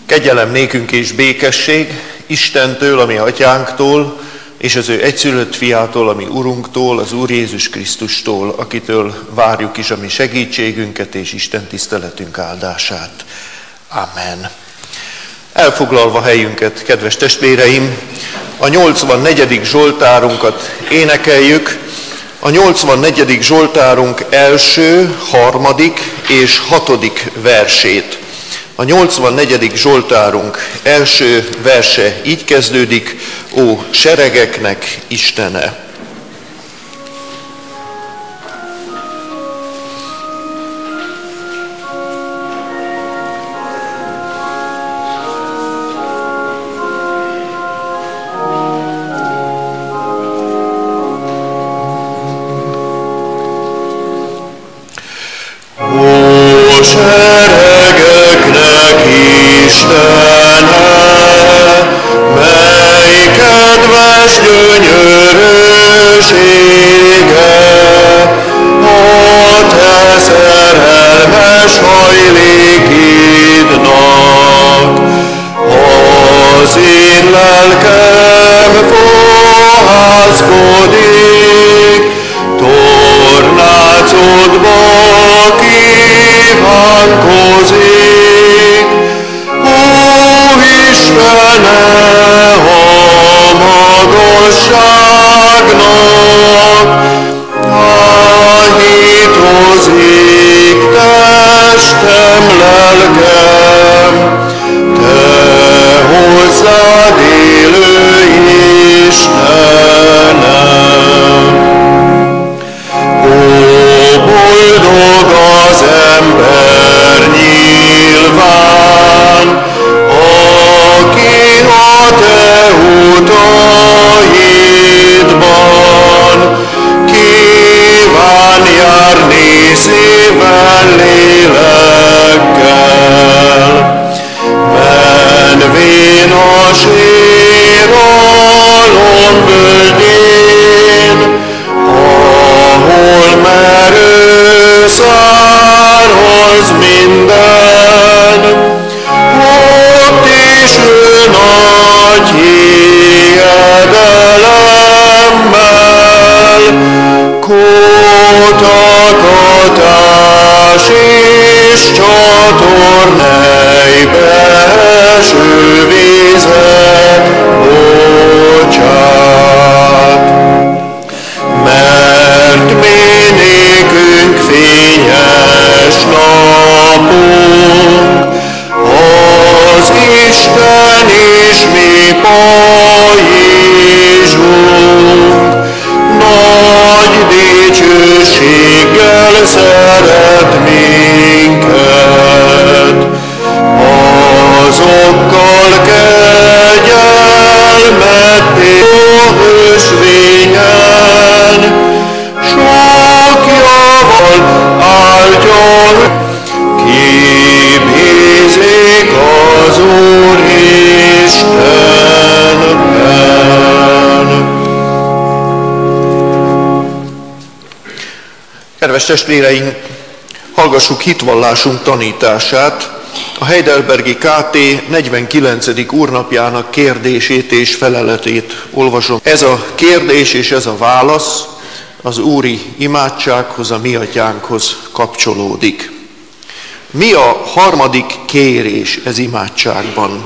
Kegyelem nékünk és békesség Istentől, ami atyánktól, és az ő egyszülött fiától, ami Urunktól, az Úr Jézus Krisztustól, akitől várjuk is a mi segítségünket és Isten tiszteletünk áldását. Amen. Elfoglalva helyünket, kedves testvéreim, a 84. Zsoltárunkat énekeljük. A 84. Zsoltárunk első, harmadik és hatodik versét. A 84. Zsoltárunk első verse így kezdődik: Ó, seregeknek Istene! Kedves testvéreink, hallgassuk hitvallásunk tanítását, a Heidelbergi KT 49. úrnapjának kérdését és feleletét olvasom. Ez a kérdés és ez a válasz az úri imádsághoz, a mi atyánkhoz kapcsolódik. Mi a harmadik kérés ez imádságban?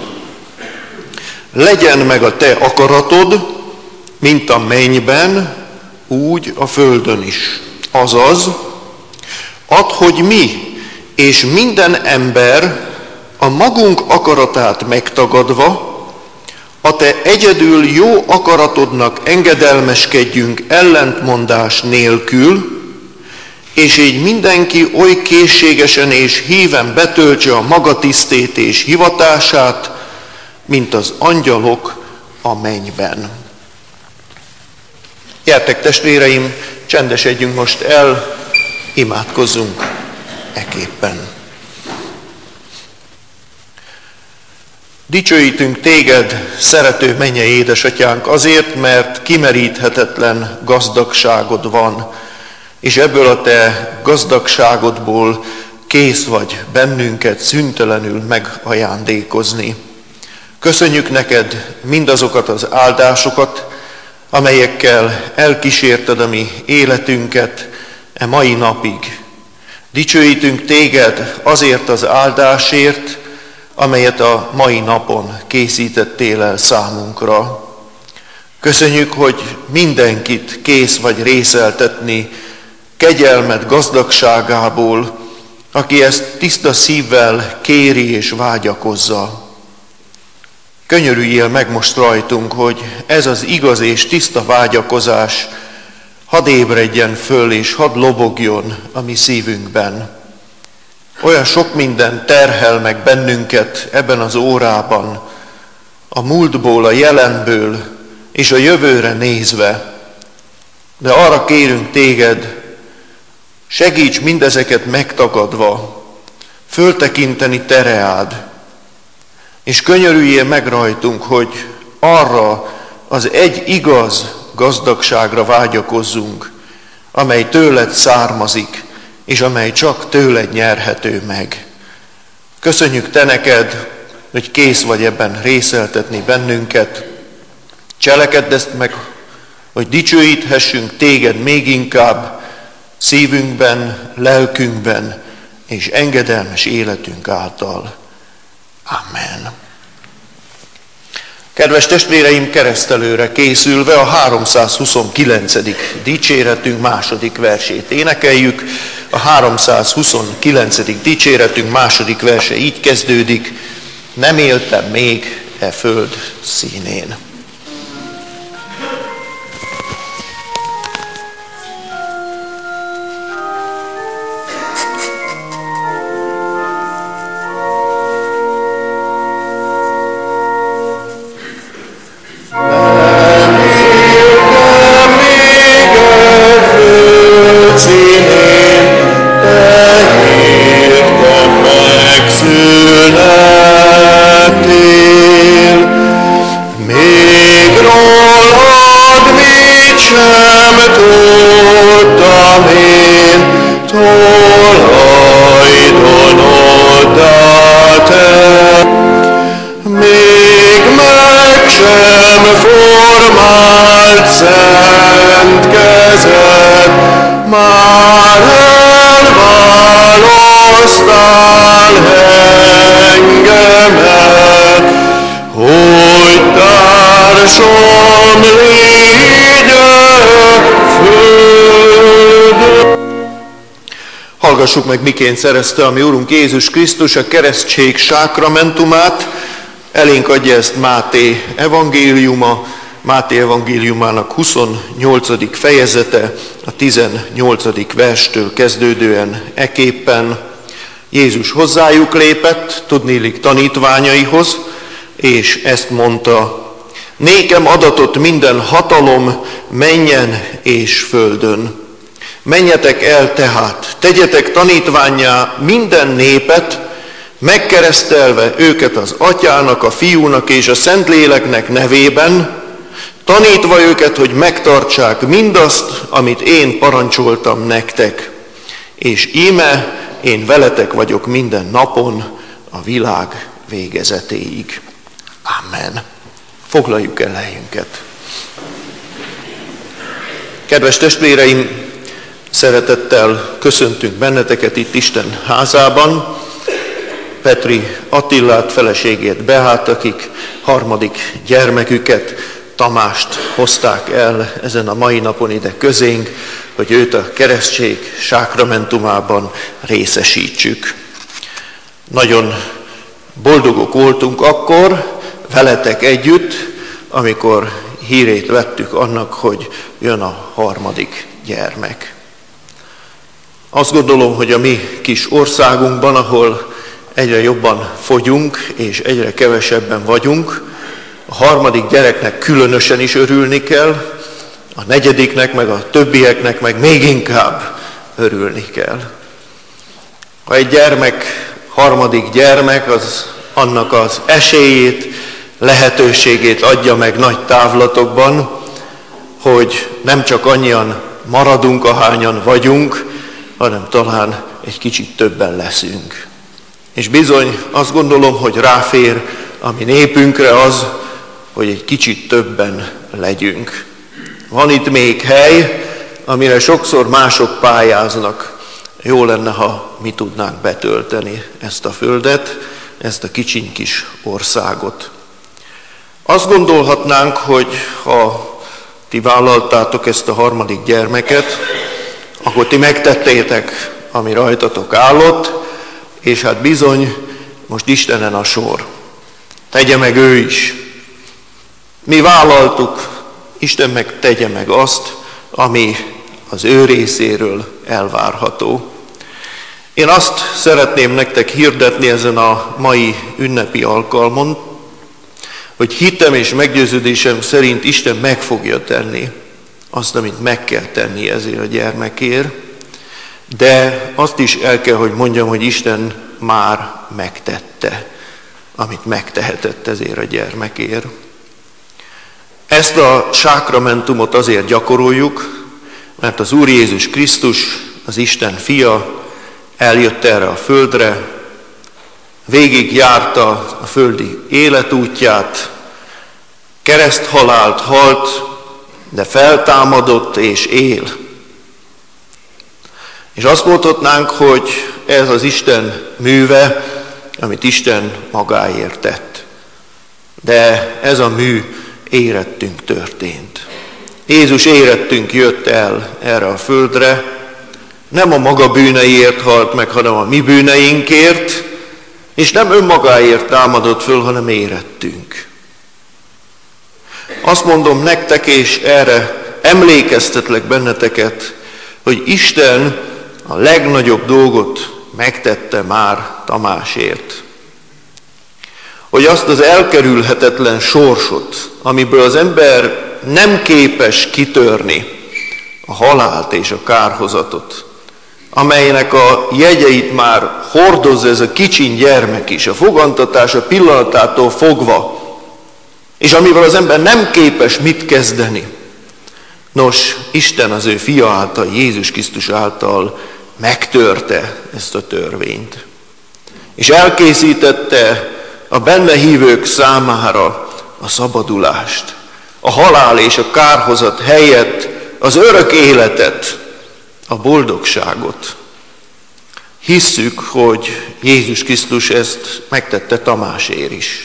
Legyen meg a te akaratod, mint a mennyben, úgy a földön is. Azaz, add, hogy mi és minden ember a magunk akaratát megtagadva, a te egyedül jó akaratodnak engedelmeskedjünk ellentmondás nélkül, és így mindenki oly készségesen és híven betöltse a maga tisztét és hivatását, mint az angyalok a mennyben. Gyertek, testvéreim, csendesedjünk most el, imádkozzunk eképpen. Dicsőítünk téged, szerető mennyei édesatyánk, azért, mert kimeríthetetlen gazdagságod van, és ebből a te gazdagságodból kész vagy bennünket szüntelenül megajándékozni. Köszönjük neked mindazokat az áldásokat, amelyekkel elkísérted a mi életünket e mai napig. Dicsőítünk téged azért az áldásért, amelyet a mai napon készítettél el számunkra. Köszönjük, hogy mindenkit kész vagy részeltetni kegyelmed gazdagságából, aki ezt tiszta szívvel kéri és vágyakozza. Könyörüljél meg most rajtunk, hogy ez az igaz és tiszta vágyakozás hadd ébredjen föl és hadd lobogjon a mi szívünkben. Olyan sok minden terhel meg bennünket ebben az órában, a múltból, a jelenből és a jövőre nézve. De arra kérünk téged, segíts mindezeket megtagadva, föltekinteni te reád, és könyörüljél meg rajtunk, hogy arra az egy igaz gazdagságra vágyakozzunk, amely tőled származik, és amely csak tőled nyerhető meg. Köszönjük te neked, hogy kész vagy ebben részeltetni bennünket. Cselekedd ezt meg, hogy dicsőíthessünk téged még inkább szívünkben, lelkünkben és engedelmes életünk által. Amen. Kedves testvéreim, keresztelőre készülve a 329. dicséretünk második versét énekeljük. A 329. dicséretünk második verse így kezdődik: nem éltem még e föld színén. Hallgassuk meg, miként szerezte a mi Urunk Jézus Krisztus a keresztség sákramentumát. Elénk adja ezt Máté evangéliuma, Máté evangéliumának 28. fejezete, a 18. verstől kezdődően eképpen. Jézus hozzájuk lépett, tudniillik tanítványaihoz, és ezt mondta: nékem adatott minden hatalom mennyen és földön. Menjetek el tehát, tegyetek tanítvánnyá minden népet, megkeresztelve őket az Atyának, a Fiúnak és a Szentléleknek nevében, tanítva őket, hogy megtartsák mindazt, amit én parancsoltam nektek. És íme, én veletek vagyok minden napon, a világ végezetéig. Amen. Foglaljuk el helyünket. Kedves testvéreim, szeretettel köszöntünk benneteket itt Isten házában. Petri Attilát, feleségét Beát, akik harmadik gyermeküket, Tamást hozták el ezen a mai napon ide közénk, hogy őt a keresztség sákramentumában részesítsük. Nagyon boldogok voltunk akkor veletek együtt, amikor hírét vettük annak, hogy jön a harmadik gyermek. Azt gondolom, hogy a mi kis országunkban, ahol egyre jobban fogyunk és egyre kevesebben vagyunk, a harmadik gyereknek különösen is örülni kell, a negyediknek, meg a többieknek meg még inkább örülni kell. Ha egy gyermek, harmadik gyermek, az annak az esélyét, lehetőségét adja meg nagy távlatokban, hogy nem csak annyian maradunk, ahányan vagyunk, hanem talán egy kicsit többen leszünk. És bizony azt gondolom, hogy ráfér a mi népünkre az, hogy egy kicsit többen legyünk. Van itt még hely, amire sokszor mások pályáznak. Jó lenne, ha mi tudnánk betölteni ezt a földet, ezt a kicsiny kis országot. Azt gondolhatnánk, hogy ha ti vállaltátok ezt a harmadik gyermeket, akkor ti megtettétek, ami rajtatok állott, és hát bizony, most Istenen a sor. Tegye meg ő is. Mi vállaltuk, Isten meg tegye meg azt, ami az ő részéről elvárható. Én azt szeretném nektek hirdetni ezen a mai ünnepi alkalmon, hogy hitem és meggyőződésem szerint Isten meg fogja tenni azt, amit meg kell tenni ezért a gyermekért, de azt is el kell, hogy mondjam, hogy Isten már megtette, amit megtehetett ezért a gyermekért. Ezt a sákramentumot azért gyakoroljuk, mert az Úr Jézus Krisztus, az Isten fia, eljött erre a földre, végig járta a földi életútját, kereszthalált halt, de feltámadott és él. És azt mondhatnánk, hogy ez az Isten műve, amit Isten magáért tett. De ez a mű érettünk történt. Jézus érettünk jött el erre a földre, nem a maga bűneiért halt meg, hanem a mi bűneinkért, és nem önmagáért támadott föl, hanem érettünk. Azt mondom nektek, és erre emlékeztetlek benneteket, hogy Isten a legnagyobb dolgot megtette már Tamásért. Hogy azt az elkerülhetetlen sorsot, amiből az ember nem képes kitörni, a halált és a kárhozatot, amelynek a jegyeit már hordozza ez a kicsiny gyermek is, a fogantatása pillanatától fogva, és amivel az ember nem képes mit kezdeni. Nos, Isten az ő fia által, Jézus Krisztus által megtörte ezt a törvényt. És elkészítette a benne hívők számára a szabadulást, a halál és a kárhozat helyett az örök életet, a boldogságot. Hisszük, hogy Jézus Krisztus ezt megtette Tamásért is.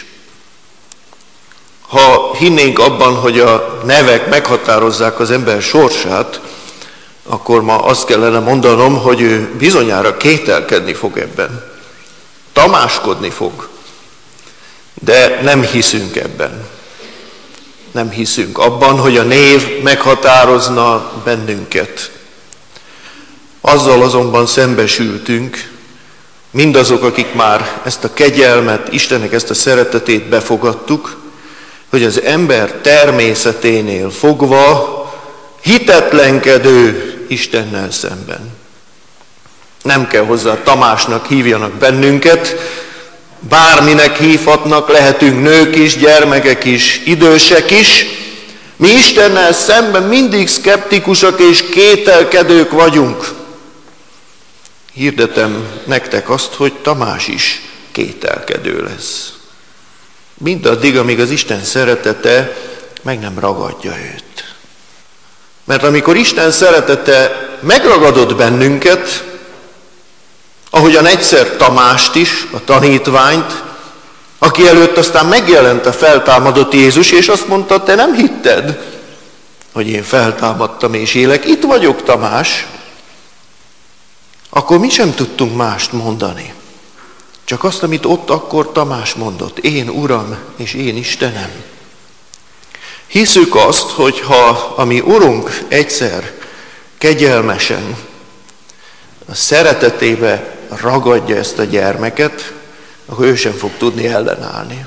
Ha hinnénk abban, hogy a nevek meghatározzák az ember sorsát, akkor ma azt kellene mondanom, hogy ő bizonyára kételkedni fog ebben. Tamáskodni fog. De nem hiszünk ebben. Nem hiszünk abban, hogy a név meghatározna bennünket. Azzal azonban szembesültünk, mindazok, akik már ezt a kegyelmet, Istennek ezt a szeretetét befogadtuk, hogy az ember természeténél fogva hitetlenkedő Istennel szemben. Nem kell hozzá Tamásnak hívjanak bennünket, bárminek hívhatnak, lehetünk nők is, gyermekek is, idősek is. Mi Istennel szemben mindig szkeptikusak és kételkedők vagyunk. Hirdetem nektek azt, hogy Tamás is kételkedő lesz. Mindaddig, amíg az Isten szeretete meg nem ragadja őt. Mert amikor Isten szeretete megragadott bennünket, ahogyan egyszer Tamást is, a tanítványt, aki előtt aztán megjelent a feltámadott Jézus, és azt mondta, te nem hitted, hogy én feltámadtam és élek. Itt vagyok, Tamás. Akkor mi sem tudtunk mást mondani. Csak azt, amit ott akkor Tamás mondott. Én Uram és én Istenem. Hiszük azt, hogy ha a mi Urunk egyszer kegyelmesen a szeretetébe ragadja ezt a gyermeket, akkor ő sem fog tudni ellenállni.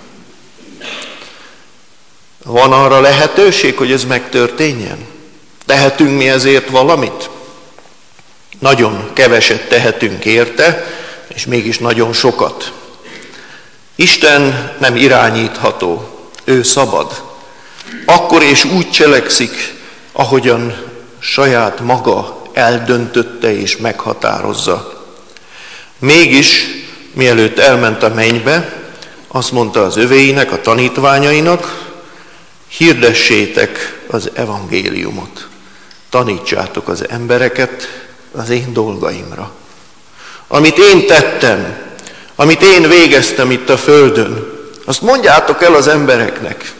Van arra lehetőség, hogy ez megtörténjen? Tehetünk mi ezért valamit? Nagyon keveset tehetünk érte, és mégis nagyon sokat. Isten nem irányítható, ő szabad. Akkor és úgy cselekszik, ahogyan saját maga eldöntötte és meghatározza. Mégis, mielőtt elment a mennybe, azt mondta az övéinek, a tanítványainak, hirdessétek az evangéliumot, tanítsátok az embereket az én dolgaimra. Amit én tettem, amit én végeztem itt a földön, azt mondjátok el az embereknek.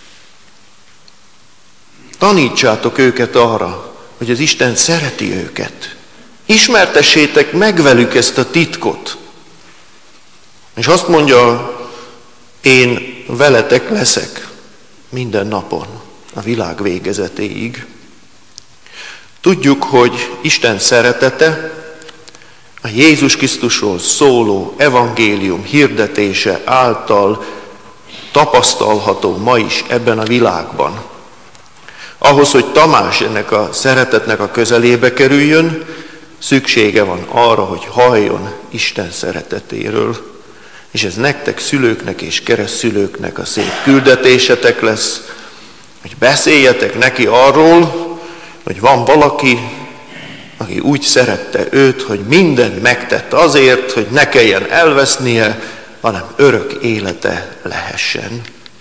Tanítsátok őket arra, hogy az Isten szereti őket. Ismertessétek meg velük ezt a titkot. És azt mondja, én veletek leszek minden napon, a világ végezetéig. Tudjuk, hogy Isten szeretete a Jézus Krisztusról szóló evangélium hirdetése által tapasztalható ma is ebben a világban. Ahhoz, hogy Tamás ennek a szeretetnek a közelébe kerüljön, szüksége van arra, hogy halljon Isten szeretetéről. És ez nektek, szülőknek és keresztszülőknek a szép küldetésetek lesz, hogy beszéljetek neki arról, hogy van valaki, aki úgy szerette őt, hogy mindent megtett azért, hogy ne kelljen elvesznie, hanem örök élete lehessen.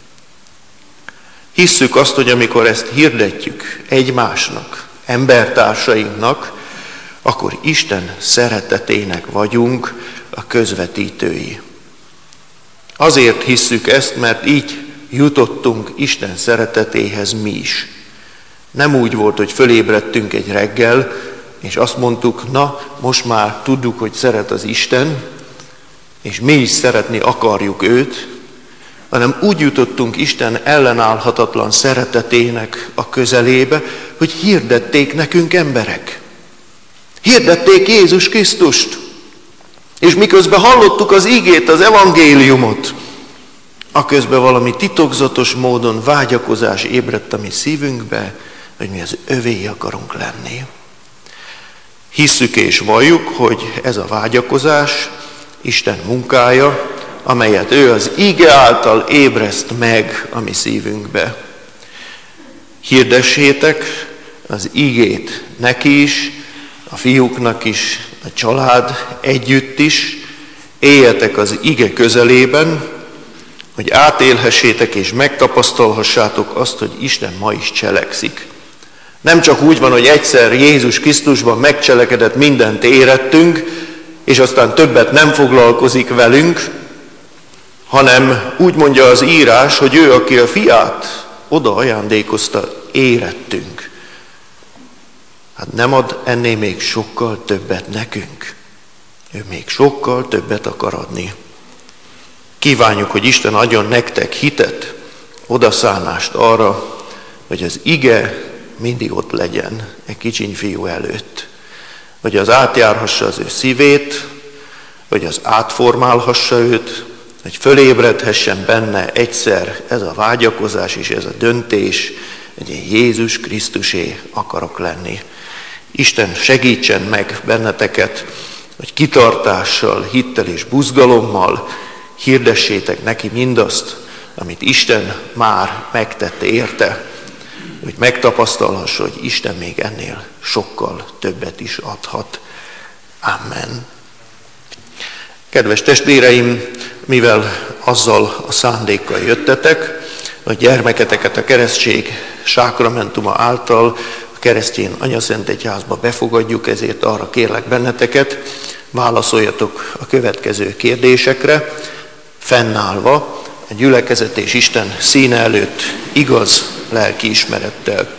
Hisszük azt, hogy amikor ezt hirdetjük egymásnak, embertársainknak, akkor Isten szeretetének vagyunk a közvetítői. Azért hisszük ezt, mert így jutottunk Isten szeretetéhez mi is. Nem úgy volt, hogy fölébredtünk egy reggel, és azt mondtuk, na, most már tudjuk, hogy szeret az Isten, és mi is szeretni akarjuk őt, hanem úgy jutottunk Isten ellenállhatatlan szeretetének a közelébe, hogy hirdették nekünk emberek. Hirdették Jézus Krisztust. És miközben hallottuk az igét, az evangéliumot, aközben valami titokzatos módon vágyakozás ébredt a mi szívünkbe, hogy mi az övéi akarunk lenni. Hisszük és valljuk, hogy ez a vágyakozás Isten munkája, amelyet ő az ige által ébreszt meg a mi szívünkbe. Hirdessétek az igét neki is, a fiúknak is, a család együtt is, éljetek az ige közelében, hogy átélhessétek és megtapasztalhassátok azt, hogy Isten ma is cselekszik. Nem csak úgy van, hogy egyszer Jézus Krisztusban megcselekedett, mindent érettünk, és aztán többet nem foglalkozik velünk, hanem úgy mondja az írás, hogy ő, aki a fiát oda ajándékozta, érettünk. Hát nem ad ennél még sokkal többet nekünk. Ő még sokkal többet akar adni. Kívánjuk, hogy Isten adjon nektek hitet, odaszánást arra, hogy az ige mindig ott legyen egy kicsiny fiú előtt. Hogy az átjárhassa az ő szívét, hogy az átformálhassa őt, hogy fölébredhessen benne egyszer ez a vágyakozás és ez a döntés, hogy én Jézus Krisztusé akarok lenni. Isten segítsen meg benneteket, hogy kitartással, hittel és buzgalommal hirdessétek neki mindazt, amit Isten már megtette érte, hogy megtapasztalhassa, hogy Isten még ennél sokkal többet is adhat. Amen. Kedves testvéreim, mivel azzal a szándékkal jöttetek, a gyermeketeket a keresztség sákramentuma által a keresztény anyaszentegyházba befogadjuk, ezért arra kérlek benneteket, válaszoljatok a következő kérdésekre, fennállva, a gyülekezet és Isten színe előtt igaz lelkiismerettel.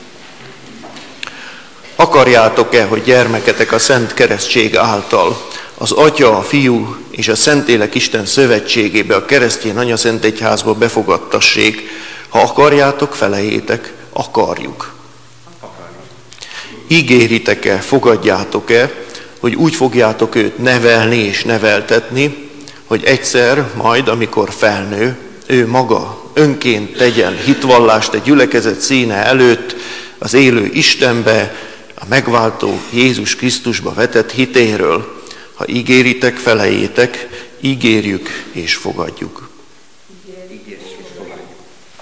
Akarjátok-e, hogy gyermeketek a Szent Keresztség által az Atya, a Fiú és a Szentlélek Isten szövetségébe, a keresztény anyaszentegyházba befogadtassék? Ha akarjátok, felejétek, akarjuk. Ígéritek-e, fogadjátok-e, hogy úgy fogjátok őt nevelni és neveltetni, hogy egyszer majd, amikor felnő, ő maga önként tegyen hitvallást egy gyülekezet színe előtt az élő Istenbe, a megváltó Jézus Krisztusba vetett hitéről. Ha ígéritek, felejétek, ígérjük és fogadjuk.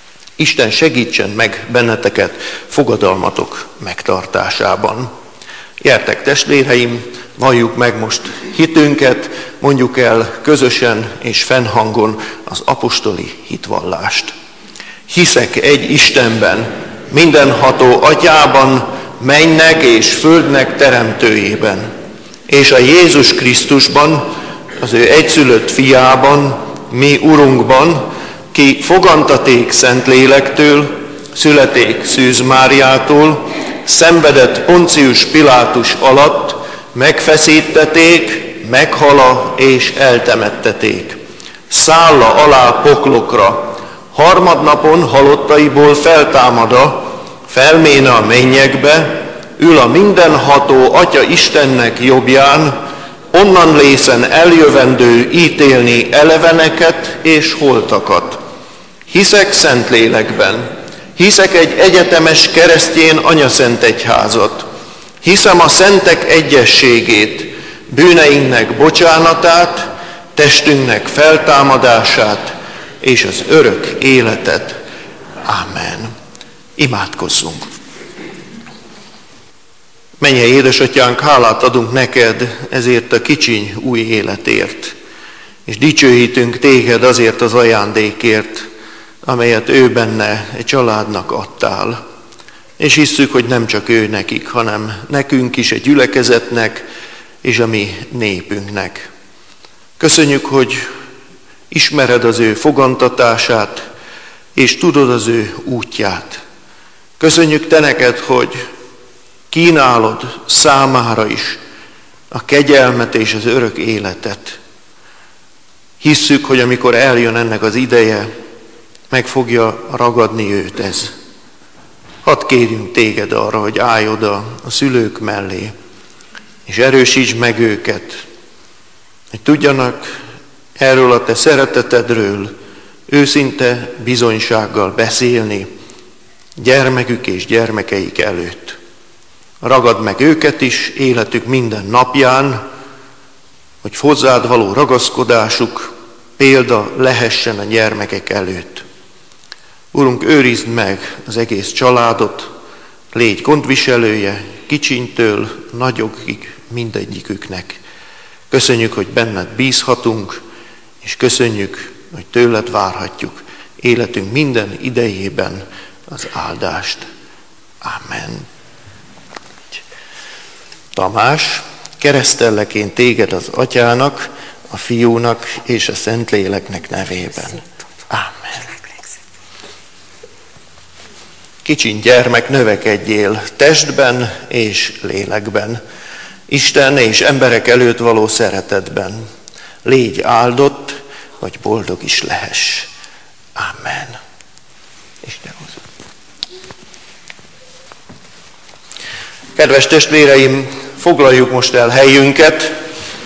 Isten segítsen meg benneteket fogadalmatok megtartásában. Gyertek, testvéreim, valljuk meg most hitünket, mondjuk el közösen és fennhangon az apostoli hitvallást. Hiszek egy Istenben, mindenható Atyában, mennynek és földnek teremtőjében, és a Jézus Krisztusban, az ő egyszülött fiában, mi Urunkban, ki fogantaték Szentlélektől, születék Szűz Máriától, szenvedett Poncius Pilátus alatt, megfeszítették, meghala és eltemetteték. Szálla alá poklokra, harmadnapon halottaiból feltámada, felméne a mennyekbe, ül a mindenható Atya Istennek jobbján, onnan lészen eljövendő ítélni eleveneket és holtakat. Hiszek Szentlélekben, hiszek egy egyetemes keresztény anyaszent egyházat, hiszem a szentek egyességét, bűneinknek bocsánatát, testünknek feltámadását és az örök életet. Ámen. Imádkozzunk. Mennyei édesatyánk, hálát adunk neked ezért a kicsiny új életért, és dicsőítünk téged azért az ajándékért, amelyet ő benne egy családnak adtál. És hisszük, hogy nem csak ő nekik, hanem nekünk is, egy gyülekezetnek és a mi népünknek. Köszönjük, hogy ismered az ő fogantatását, és tudod az ő útját. Köszönjük te neked, hogy kínálod számára is a kegyelmet és az örök életet. Hisszük, hogy amikor eljön ennek az ideje, meg fogja ragadni őt ez. Hadd kérjünk téged arra, hogy állj oda a szülők mellé, és erősítsd meg őket, hogy tudjanak erről a te szeretetedről őszinte bizonysággal beszélni gyermekük és gyermekeik előtt. Ragad meg őket is életük minden napján, hogy hozzád való ragaszkodásuk példa lehessen a gyermekek előtt. Urunk, őrizd meg az egész családot, légy gondviselője, kicsintől nagyokig mindegyiküknek. Köszönjük, hogy benned bízhatunk, és köszönjük, hogy tőled várhatjuk életünk minden idejében az áldást. Amen. Tamás, keresztellek én téged az Atyának, a Fiúnak és a Szentléleknek nevében. Amen. Kicsiny gyermek, növekedjél testben és lélekben, Isten és emberek előtt való szeretetben. Légy áldott, hogy boldog is lehess. Amen. Isten hozzá. Kedves testvéreim, foglaljuk most el helyünket,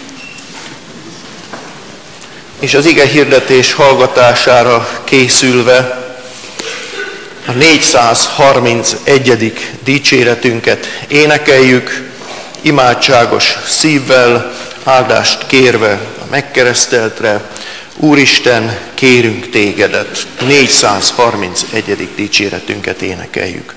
és az ige hirdetés hallgatására készülve a 431. dicséretünket énekeljük, imádságos szívvel, áldást kérve a megkereszteltre. Úristen, kérünk tégedet. 431. dicséretünket énekeljük.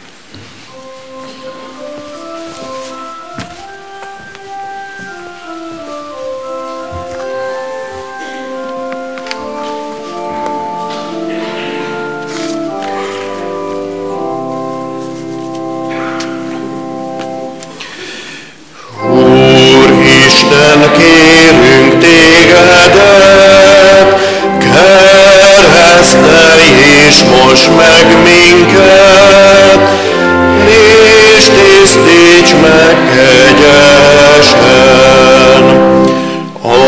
Kérünk tégedet, keresztelj és most meg minket, és tisztíts meg kegyesen. A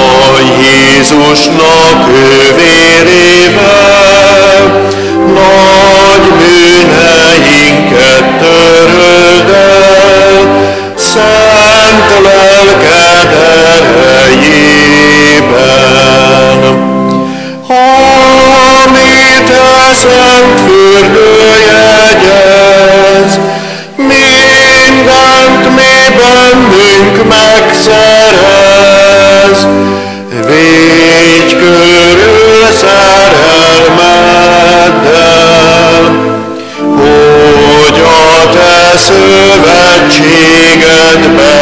Jézusnak ő vérével nagy bűneinket töröld el, szent lelked erejében. Amit a szent fürdő jegyez, mindent mi bennünk megszerez. Védj körül szerelmeddel, hogy a te szövetségedben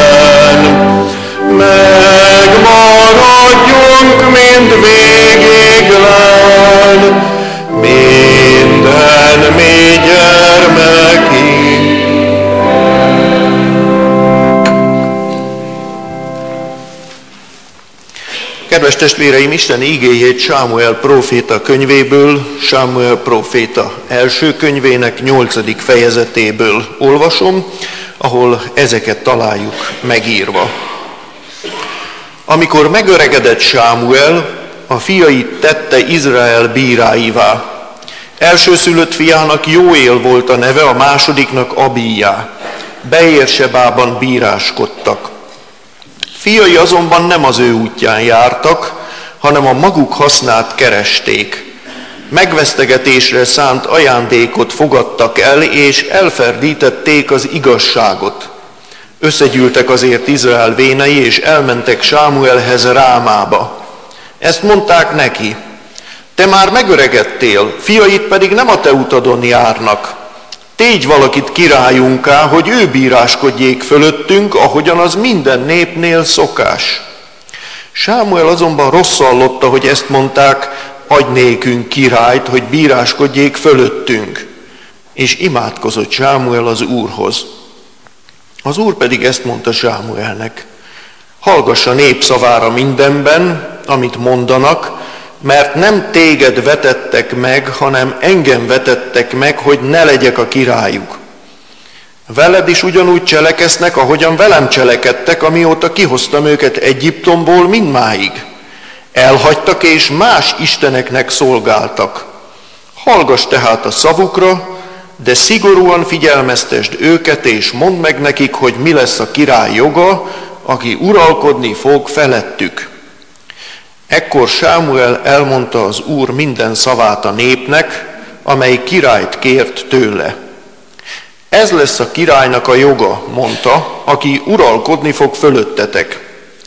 testvéreim, Isten igéjét Sámuel próféta könyvéből, Sámuel próféta első könyvének 8. fejezetéből olvasom, ahol ezeket találjuk megírva. Amikor megöregedett Sámuel, a fiait tette Izrael bíráivá. Elsőszülött fiának Jóél volt a neve, a másodiknak Abijá. Beérsebában bíráskodtak. Fiai azonban nem az ő útján jártak, hanem a maguk hasznát keresték. Megvesztegetésre szánt ajándékot fogadtak el, és elferdítették az igazságot. Összegyűltek azért Izrael vénei, és elmentek Sámuelhez Rámába. Ezt mondták neki: te már megöregedtél, fiaid pedig nem a te utadon járnak. Tégy valakit királyunká, hogy ő bíráskodjék fölöttünk, ahogyan az minden népnél szokás. Sámuel azonban rosszallotta, hogy ezt mondták: adj nékünk királyt, hogy bíráskodjék fölöttünk. És imádkozott Sámuel az Úrhoz. Az Úr pedig ezt mondta Sámuelnek: hallgass a nép szavára mindenben, amit mondanak, mert nem téged vetettek meg, hanem engem vetettek meg, hogy ne legyek a királyuk. Veled is ugyanúgy cselekeznek, ahogyan velem cselekedtek, amióta kihoztam őket Egyiptomból mindmáig. Elhagytak és más isteneknek szolgáltak. Hallgass tehát a szavukra, de szigorúan figyelmeztesd őket, és mondd meg nekik, hogy mi lesz a király joga, aki uralkodni fog felettük. Ekkor Sámuel elmondta az Úr minden szavát a népnek, amely királyt kért tőle. Ez lesz a királynak a joga, mondta, aki uralkodni fog fölöttetek.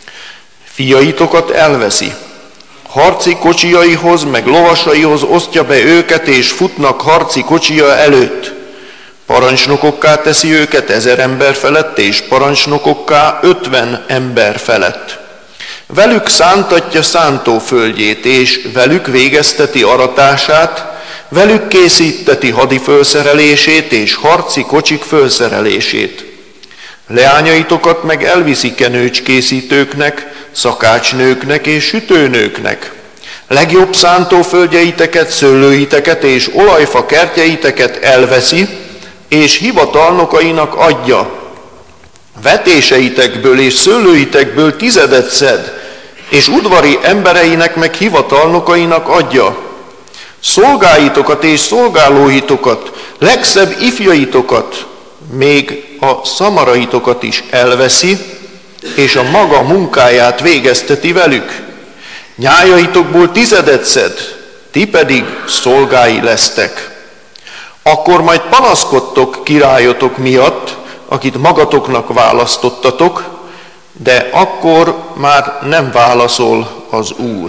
Fiaitokat elveszi, harci kocsijaihoz, meg lovasaihoz osztja be őket, és futnak harci kocsija előtt. Parancsnokokká teszi őket 1000 ember felett, és parancsnokokká 50 ember felett. Velük szántatja szántóföldjét, és velük végezteti aratását, velük készíteti hadi fölszerelését és harci kocsik fölszerelését. Leányaitokat meg elviszi kenőcskészítőknek, szakácsnőknek és sütőnőknek. Legjobb szántóföldjeiteket, szőlőiteket és olajfa kertjeiteket elveszi, és hivatalnokainak adja. Vetéseitekből és szőlőitekből 10 szed, és udvari embereinek meg hivatalnokainak adja. Szolgáitokat és szolgálóitokat, legszebb ifjaitokat, még a szamaraitokat is elveszi, és a maga munkáját végezteti velük. Nyájaitokból 10 szed, ti pedig szolgái lesztek. Akkor majd panaszkodtok királyotok miatt, akit magatoknak választottatok, de akkor már nem válaszol az Úr.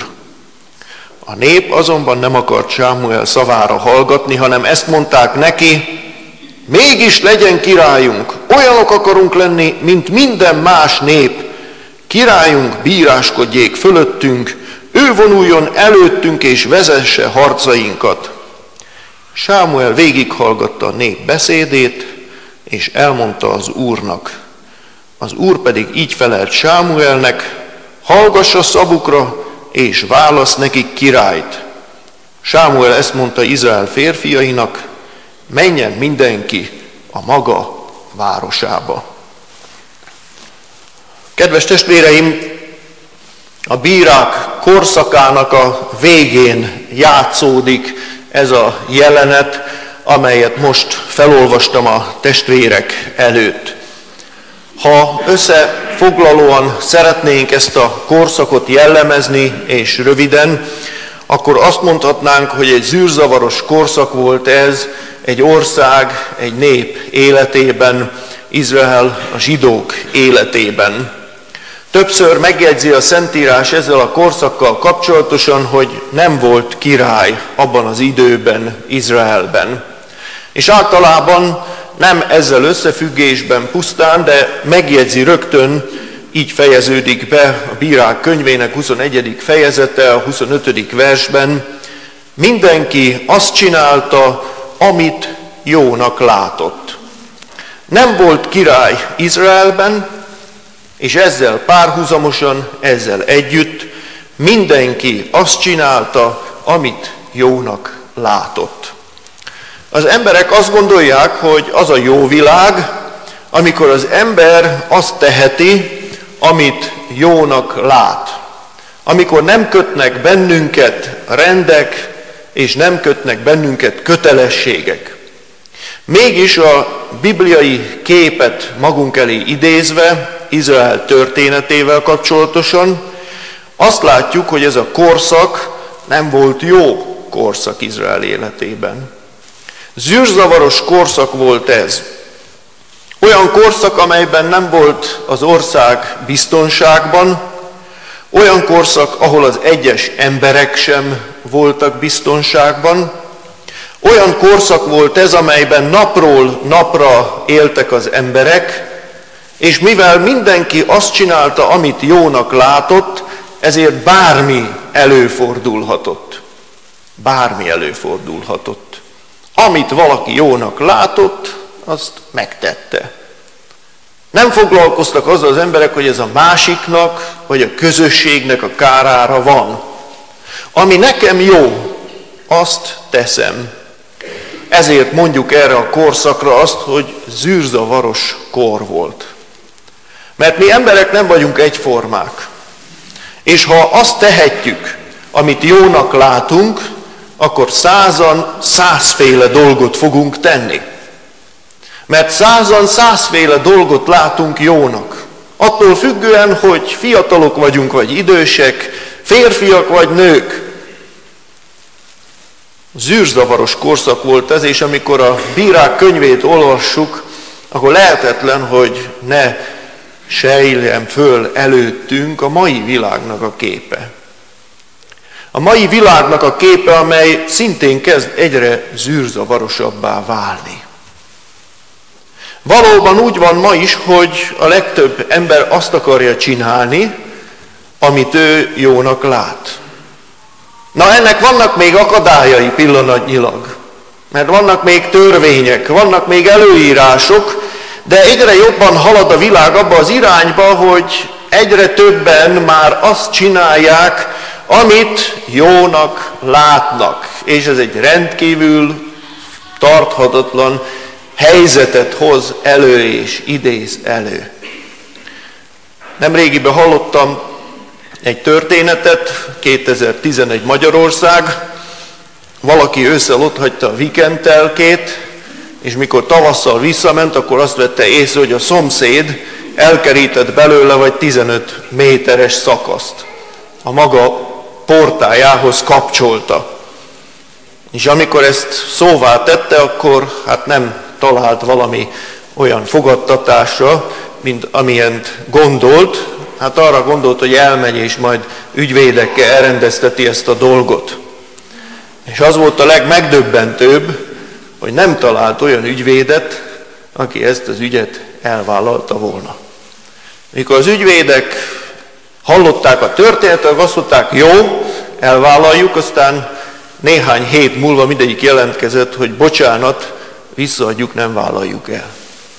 A nép azonban nem akart Sámuel szavára hallgatni, hanem ezt mondták neki: mégis legyen királyunk, olyanok akarunk lenni, mint minden más nép. Királyunk bíráskodjék fölöttünk, ő vonuljon előttünk és vezesse harcainkat. Sámuel végighallgatta a nép beszédét, és elmondta az Úrnak. Az Úr pedig így felelt Sámuelnek: hallgass a szavukra, és válasz nekik királyt. Sámuel ezt mondta Izrael férfiainak: menjen mindenki a maga városába. Kedves testvéreim, a bírák korszakának a végén játszódik ez a jelenet, amelyet most felolvastam a testvérek előtt. Ha összefoglalóan szeretnénk ezt a korszakot jellemezni, és röviden, akkor azt mondhatnánk, hogy egy zűrzavaros korszak volt ez egy ország, egy nép életében, Izrael, a zsidók életében. Többször megjegyzi a Szentírás ezzel a korszakkal kapcsolatosan, hogy nem volt király abban az időben Izraelben. És általában nem ezzel összefüggésben pusztán, de megjegyzi rögtön, így fejeződik be a Bírák könyvének 21. fejezete, a 25. versben: mindenki azt csinálta, amit jónak látott. Nem volt király Izraelben, és ezzel párhuzamosan, ezzel együtt Mindenki azt csinálta, amit jónak látott. Az emberek azt gondolják, hogy az a jó világ, amikor az ember azt teheti, amit jónak lát. Amikor nem kötnek bennünket rendek, és nem kötnek bennünket kötelességek. Mégis a bibliai képet magunk elé idézve, Izrael történetével kapcsolatosan, azt látjuk, hogy ez a korszak nem volt jó korszak Izrael életében. Zűrzavaros korszak volt ez. Olyan korszak, amelyben nem volt az ország biztonságban, olyan korszak, ahol az egyes emberek sem voltak biztonságban, olyan korszak volt ez, amelyben napról napra éltek az emberek, és mivel mindenki azt csinálta, amit jónak látott, ezért bármi előfordulhatott. Bármi előfordulhatott. Amit valaki jónak látott, azt megtette. Nem foglalkoztak azzal az emberek, hogy ez a másiknak, vagy a közösségnek a kárára van. Ami nekem jó, azt teszem. Ezért mondjuk erre a korszakra azt, hogy zűrzavaros kor volt. Mert mi emberek nem vagyunk egyformák. És ha azt tehetjük, amit jónak látunk, akkor 100-féle dolgot fogunk tenni. Mert 100-féle dolgot látunk jónak. Attól függően, hogy fiatalok vagyunk, vagy idősek, férfiak vagy nők. Zűrzavaros korszak volt ez, és amikor a bírák könyvét olvassuk, akkor lehetetlen, hogy ne sejljen föl előttünk a mai világnak a képe. A mai világnak a képe, amely szintén kezd egyre zűrzavarosabbá válni. Valóban úgy van ma is, hogy a legtöbb ember azt akarja csinálni, amit ő jónak lát. Na ennek vannak még akadályai pillanatnyilag, mert vannak még törvények, vannak még előírások, de egyre jobban halad a világ abba az irányba, hogy egyre többen már azt csinálják, amit jónak látnak. És ez egy rendkívül tarthatatlan helyzetet hoz elő és idéz elő. Nemrégiben hallottam egy történetet, 2011 Magyarország, valaki ősszel otthagyta a weekendtelkét, és mikor tavasszal visszament, akkor azt vette észre, hogy a szomszéd elkerített belőle vagy 15 méteres szakaszt. A maga portájához kapcsolta. És amikor ezt szóvá tette, akkor hát nem talált valami olyan fogadtatásra, mint amilyent gondolt. Hát arra gondolt, hogy elmegy és majd ügyvédekkel elrendezteti ezt a dolgot. És az volt a legmegdöbbentőbb, hogy nem talált olyan ügyvédet, aki ezt az ügyet elvállalta volna. Mikor az ügyvédek hallották a történetet, azt mondták, jó, elvállaljuk, aztán néhány hét múlva mindegyik jelentkezett, hogy bocsánat, visszaadjuk, nem vállaljuk el.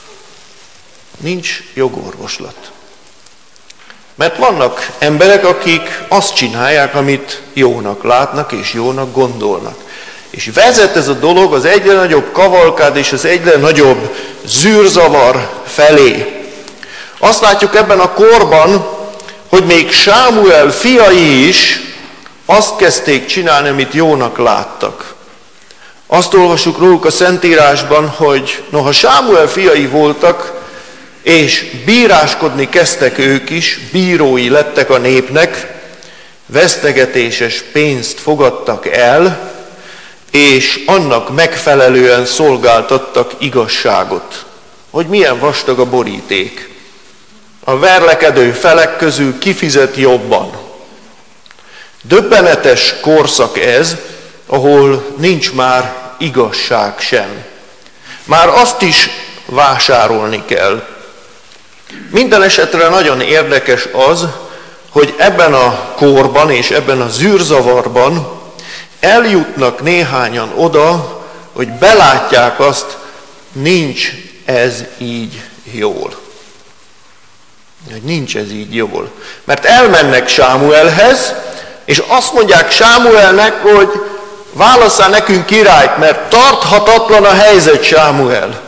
Nincs jogorvoslat. Mert vannak emberek, akik azt csinálják, amit jónak látnak és jónak gondolnak. És vezet ez a dolog az egyre nagyobb kavalkád és az egyre nagyobb zűrzavar felé. Azt látjuk ebben a korban, hogy még Sámuel fiai is azt kezdték csinálni, amit jónak láttak. Azt olvasjuk róluk a Szentírásban, hogy noha Sámuel fiai voltak, és bíráskodni kezdtek ők is, bírói lettek a népnek, vesztegetéses pénzt fogadtak el, és annak megfelelően szolgáltattak igazságot. Hogy milyen vastag a boríték. A verlekedő felek közül kifizet jobban. Döbbenetes korszak ez, ahol nincs már igazság sem. Már azt is vásárolni kell. Minden esetre nagyon érdekes az, hogy ebben a korban és ebben a zűrzavarban eljutnak néhányan oda, hogy belátják azt, nincs ez így jól. Nincs ez így jól. Mert elmennek Sámuelhez, És azt mondják Sámuelnek, hogy válasszál nekünk királyt, mert tarthatatlan a helyzet, Sámuel.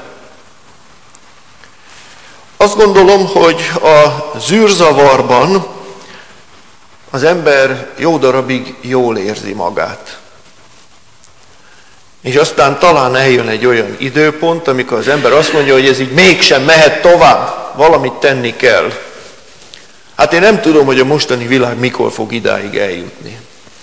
Azt gondolom, hogy a zűrzavarban az ember jó darabig jól érzi magát. És aztán talán eljön egy olyan időpont, amikor az ember azt mondja, hogy ez így mégsem mehet tovább, valamit tenni kell. Hát én nem tudom, hogy a mostani világ mikor fog idáig eljutni.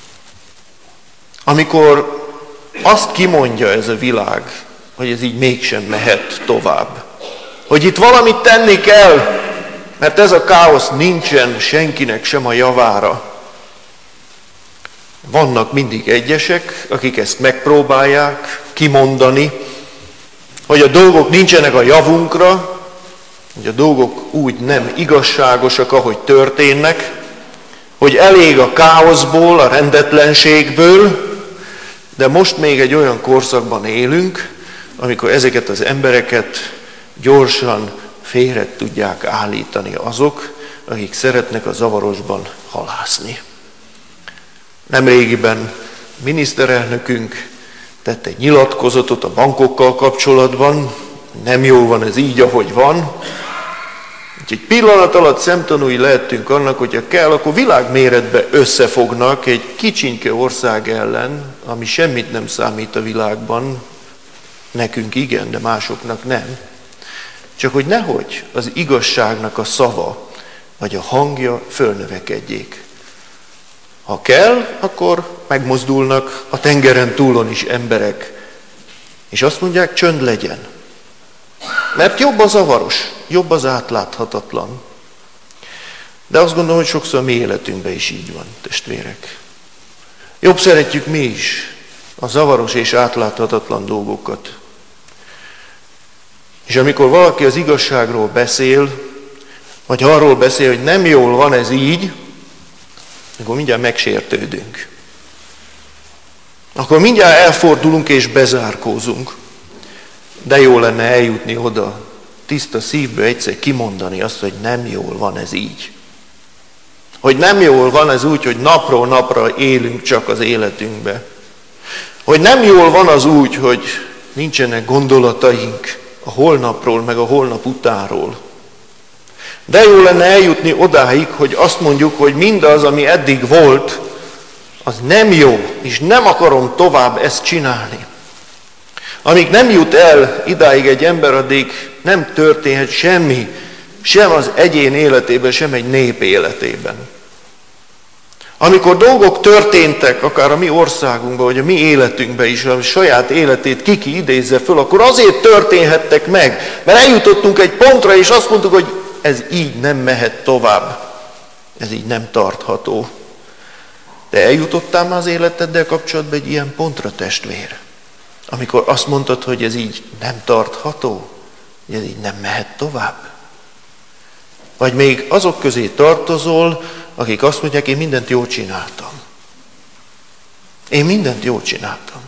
Amikor azt kimondja ez a világ, hogy ez így mégsem mehet tovább. Hogy itt valamit tenni kell, mert ez a káosz nincsen senkinek sem a javára. Vannak mindig egyesek, akik ezt megpróbálják kimondani, hogy a dolgok nincsenek a javunkra, hogy a dolgok úgy nem igazságosak, ahogy történnek, hogy elég a káoszból, a rendetlenségből, de most még egy olyan korszakban élünk, amikor ezeket az embereket gyorsan félre tudják állítani azok, akik szeretnek a zavarosban halászni. Nemrégiben miniszterelnökünk tett egy nyilatkozatot a bankokkal kapcsolatban, nem jól van ez így, ahogy van. Úgyhogy pillanat alatt szemtanúi lehetünk annak, hogyha kell, akkor világméretben összefognak egy kicsinke ország ellen, ami semmit nem számít a világban, nekünk igen, de másoknak nem. Csak hogy nehogy az igazságnak a szava, vagy a hangja fölnövekedjék. Ha kell, akkor megmozdulnak a tengeren túlon is emberek, és azt mondják, csönd legyen. Mert jobb a zavaros, jobb az átláthatatlan. De azt gondolom, hogy sokszor a mi életünkben is így van, testvérek. Jobb szeretjük mi is a zavaros és átláthatatlan dolgokat. És amikor valaki az igazságról beszél, vagy arról beszél, hogy nem jól van ez így, akkor mindjárt megsértődünk. Akkor mindjárt elfordulunk és bezárkózunk. De jó lenne eljutni oda, tiszta szívből egyszer kimondani azt, hogy nem jól van ez így. Hogy nem jól van ez úgy, hogy napról napra élünk csak az életünkbe. Hogy nem jól van az úgy, hogy nincsenek gondolataink a holnapról, meg a holnap utánról. De jó lenne eljutni odáig, hogy azt mondjuk, hogy mindaz, ami eddig volt, az nem jó, és nem akarom tovább ezt csinálni. Amíg nem jut el idáig egy ember, addig nem történhet semmi, sem az egyén életében, sem egy nép életében. Amikor dolgok történtek, akár a mi országunkban, vagy a mi életünkben is, a saját életét ki idézze föl, akkor azért történhettek meg, mert eljutottunk egy pontra, és azt mondtuk, hogy ez így nem mehet tovább, ez így nem tartható. De eljutottál már az életeddel kapcsolatban egy ilyen pontra, testvér? Amikor azt mondtad, hogy ez így nem tartható, hogy ez így nem mehet tovább? Vagy még azok közé tartozol, akik azt mondják, én mindent jól csináltam. Én mindent jól csináltam.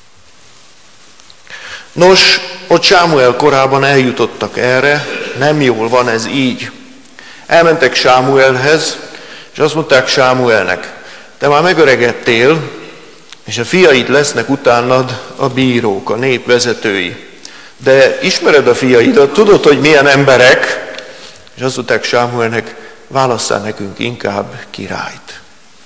Nos, ott Sámuel korában eljutottak erre, nem jól van ez így. Elmentek Sámuelhez, és azt mondták Sámuelnek, te már megöregedtél, és a fiaid lesznek utánad a bírók, a nép vezetői. De ismered a fiaidat, tudod, hogy milyen emberek, és azt mondták Sámuelnek, válasszál nekünk inkább királyt.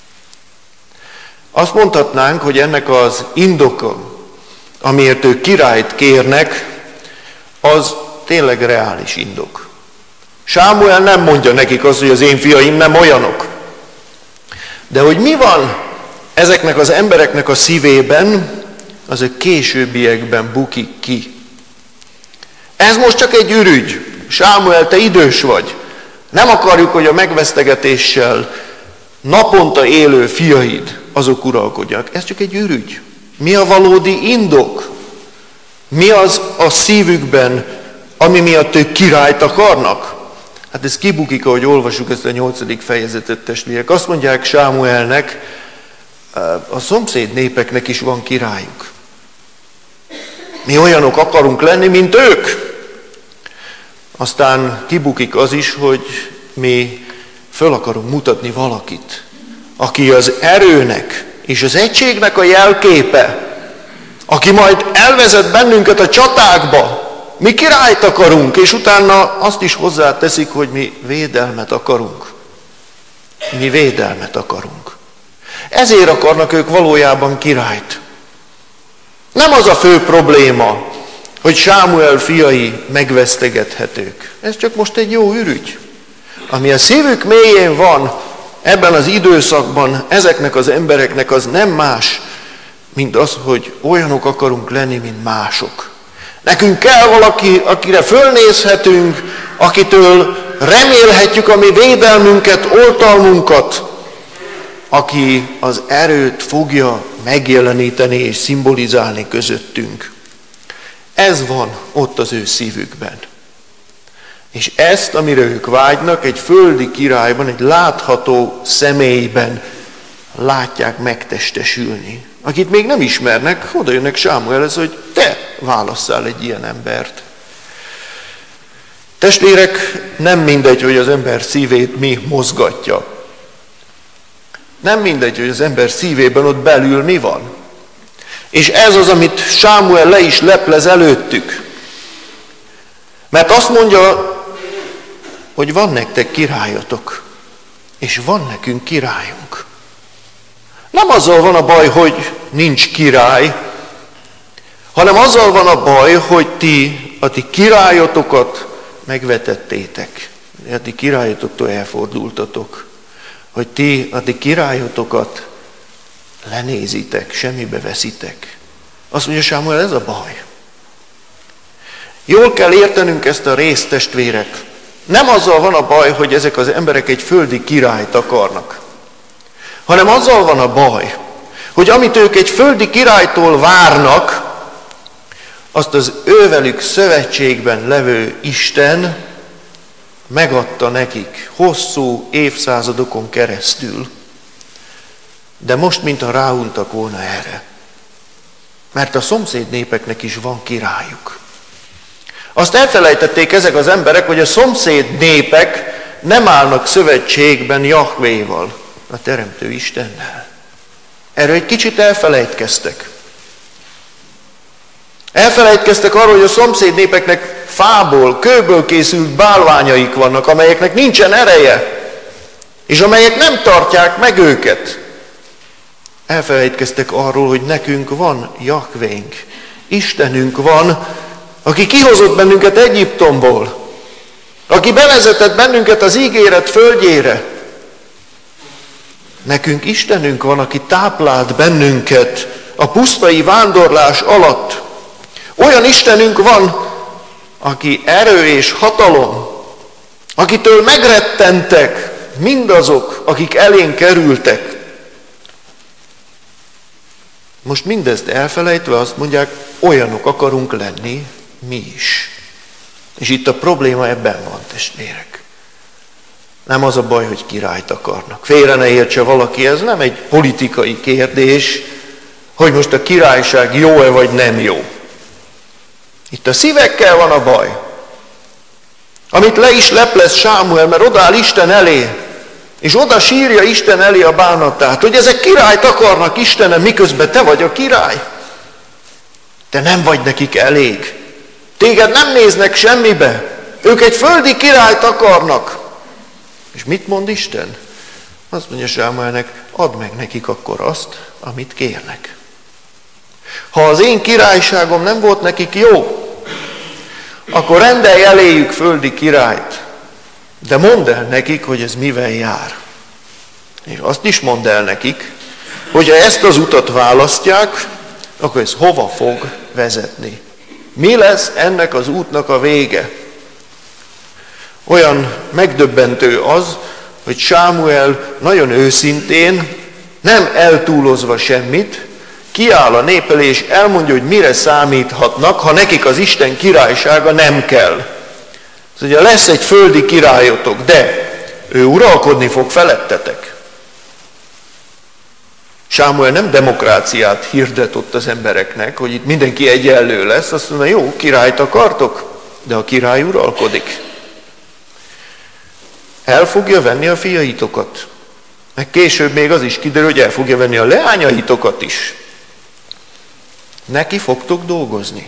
Azt mondhatnánk, hogy ennek az indoka, amiért ők királyt kérnek, az tényleg reális indok. Sámuel nem mondja nekik azt, hogy az én fiaim nem olyanok. De hogy mi van ezeknek az embereknek a szívében, az a későbbiekben bukik ki. Ez most csak egy ürügy. Sámuel, te idős vagy. Nem akarjuk, hogy a megvesztegetéssel naponta élő fiaid azok uralkodjanak. Ez csak egy ürügy. Mi a valódi indok? Mi az a szívükben, ami miatt ők királyt akarnak? Hát ez kibukik, ahogy olvasjuk ezt a 8. fejezetet, testvérek. Azt mondják Sámuelnek, a szomszéd népeknek is van királyuk. Mi olyanok akarunk lenni, mint ők. Aztán kibukik az is, hogy mi föl akarunk mutatni valakit, aki az erőnek és az egységnek a jelképe, aki majd elvezet bennünket a csatákba. Mi királyt akarunk, és utána azt is hozzáteszik, hogy mi védelmet akarunk. Mi védelmet akarunk. Ezért akarnak ők valójában királyt. Nem az a fő probléma, hogy Sámuel fiai megvesztegethetők. Ez csak most egy jó ürügy. Ami a szívük mélyén van ebben az időszakban, ezeknek az embereknek az nem más, mint az, hogy olyanok akarunk lenni, mint mások. Nekünk kell valaki, akire fölnézhetünk, akitől remélhetjük a mi védelmünket, oltalmunkat, aki az erőt fogja megjeleníteni és szimbolizálni közöttünk. Ez van ott az ő szívükben. És ezt, amire ők vágynak, egy földi királyban, egy látható személyben látják megtestesülni. Akit még nem ismernek, oda jönnek Sámuelhez, hogy te válasszál egy ilyen embert. Testvérek, nem mindegy, hogy az ember szívét mi mozgatja. Nem mindegy, hogy az ember szívében ott belül mi van. És ez az, amit Sámuel le is leplez előttük. Mert azt mondja, hogy van nektek királyotok, és van nekünk királyunk. Nem azzal van a baj, hogy nincs király, hanem azzal van a baj, hogy a ti királyotokat megvetettétek. A ti királyotoktól elfordultatok. Hogy a ti királyotokat lenézitek, semmibe veszitek. Azt mondja Sámuel, ez a baj. Jól kell értenünk ezt a részt, testvérek. Nem azzal van a baj, hogy ezek az emberek egy földi királyt akarnak, hanem azzal van a baj, hogy amit ők egy földi királytól várnak, azt az ővelük szövetségben levő Isten megadta nekik hosszú évszázadokon keresztül. De most, mintha ráuntak volna erre. Mert a szomszéd népeknek is van királyuk. Azt elfelejtették ezek az emberek, hogy a szomszéd népek nem állnak szövetségben Jahvéval, a Teremtő Istennel. Erről egy kicsit elfelejtkeztek. Elfelejtkeztek arról, hogy a szomszéd népeknek fából, kőből készült bálványaik vannak, amelyeknek nincsen ereje, és amelyek nem tartják meg őket. Elfelejtkeztek arról, hogy nekünk van Jahvénk, Istenünk van, aki kihozott bennünket Egyiptomból, aki bevezetett bennünket az ígéret földjére. Nekünk Istenünk van, aki táplált bennünket a pusztai vándorlás alatt. Olyan Istenünk van, aki erő és hatalom, akitől megrettentek mindazok, akik elénk kerültek. Most mindezt elfelejtve azt mondják, olyanok akarunk lenni mi is. És itt a probléma ebben van, testvérek. Nem az a baj, hogy királyt akarnak. Félre ne értse valaki, ez nem egy politikai kérdés, hogy most a királyság jó-e vagy nem jó. Itt a szívekkel van a baj. Amit le is leplez Sámuel, mert odaáll Isten elé, és oda sírja Isten elé a bánatát, hogy ezek királyt akarnak, Istenem, miközben te vagy a király. Te nem vagy nekik elég. Téged nem néznek semmibe. Ők egy földi királyt akarnak. És mit mond Isten? Azt mondja Sámuelnek, add meg nekik akkor azt, amit kérnek. Ha az én királyságom nem volt nekik jó, akkor rendelj eléjük földi királyt, de mondd el nekik, hogy ez mivel jár. És azt is mondd el nekik, hogy ha ezt az utat választják, akkor ez hova fog vezetni. Mi lesz ennek az útnak a vége? Olyan megdöbbentő az, hogy Sámuel nagyon őszintén, nem eltúlozva semmit, kiáll a nép elé, és elmondja, hogy mire számíthatnak, ha nekik az Isten királysága nem kell. Szóval lesz egy földi királyotok, de ő uralkodni fog felettetek. Sámuel nem demokráciát hirdet ott az embereknek, hogy itt mindenki egyenlő lesz, azt mondja, jó, királyt akartok, de a király uralkodik. El fogja venni a fiaitokat. Meg később még az is kiderül, hogy el fogja venni a leányaitokat is. Neki fogtok dolgozni.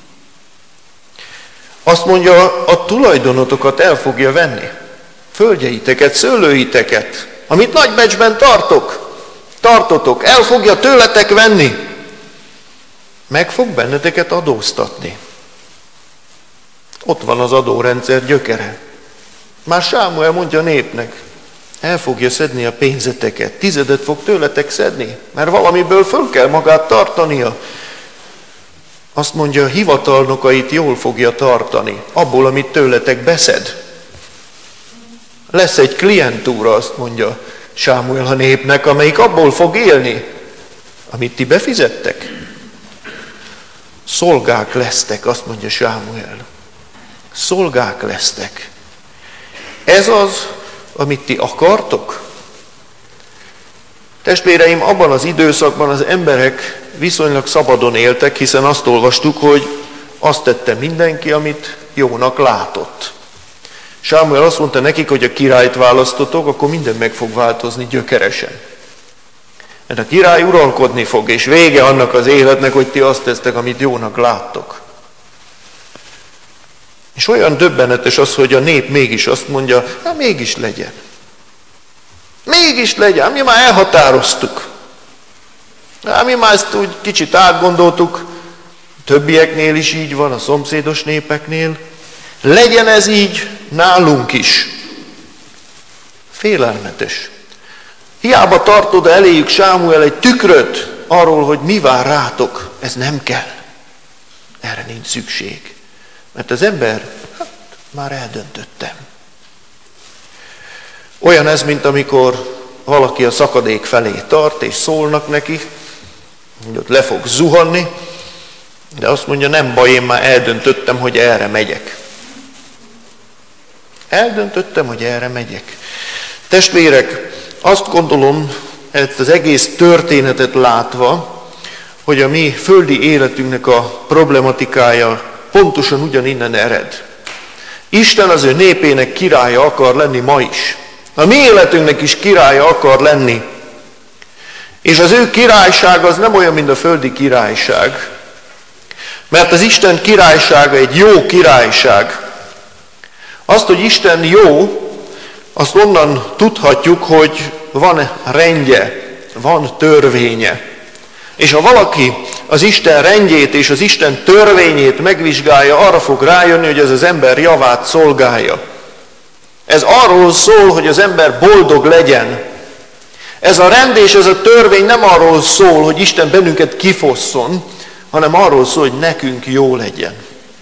Azt mondja, a tulajdonotokat el fogja venni. Földjeiteket, szőlőiteket, amit nagy becsben tartotok, el fogja tőletek venni. Meg fog benneteket adóztatni. Ott van az adórendszer gyökere. Már Sámuel mondja a népnek, el fogja szedni a pénzeteket, 10 fog tőletek szedni, mert valamiből föl kell magát tartania. Azt mondja, a hivatalnokait jól fogja tartani, abból, amit tőletek beszed. Lesz egy klientúra, azt mondja Sámuel a népnek, amelyik abból fog élni, amit ti befizettek. Szolgák lesztek, azt mondja Sámuel. Szolgák lesztek. Ez az, amit ti akartok? Testvéreim, abban az időszakban az emberek viszonylag szabadon éltek, hiszen azt olvastuk, hogy azt tette mindenki, amit jónak látott. Sámuel azt mondta nekik, hogy a királyt választotok, akkor minden meg fog változni gyökeresen. Mert a király uralkodni fog, és vége annak az életnek, hogy ti azt tesztek, amit jónak láttok. És olyan döbbenetes az, hogy a nép mégis azt mondja, hát mégis legyen. Mégis legyen, mi már elhatároztuk. Mi már ezt úgy kicsit átgondoltuk, többieknél is így van, a szomszédos népeknél. Legyen ez így nálunk is. Félelmetes. Hiába tartod eléjük Sámuel egy tükröt arról, hogy mi vár rátok. Ez nem kell. Erre nincs szükség. Mert az ember, már eldöntöttem. Olyan ez, mint amikor valaki a szakadék felé tart, és szólnak neki, hogy ott le fog zuhanni, de azt mondja, nem baj, én már eldöntöttem, hogy erre megyek. Eldöntöttem, hogy erre megyek. Testvérek, azt gondolom, ezt az egész történetet látva, hogy a mi földi életünknek a problematikája pontosan ugyaninnen ered. Isten az ő népének királya akar lenni ma is. A mi életünknek is királya akar lenni. És az ő királyság az nem olyan, mint a földi királyság. Mert az Isten királysága egy jó királyság. Azt, hogy Isten jó, azt onnan tudhatjuk, hogy van rendje, van törvénye. És ha valaki az Isten rendjét és az Isten törvényét megvizsgálja, arra fog rájönni, hogy ez az ember javát szolgálja. Ez arról szól, hogy az ember boldog legyen. Ez a rend és ez a törvény nem arról szól, hogy Isten bennünket kifosszon, hanem arról szól, hogy nekünk jó legyen.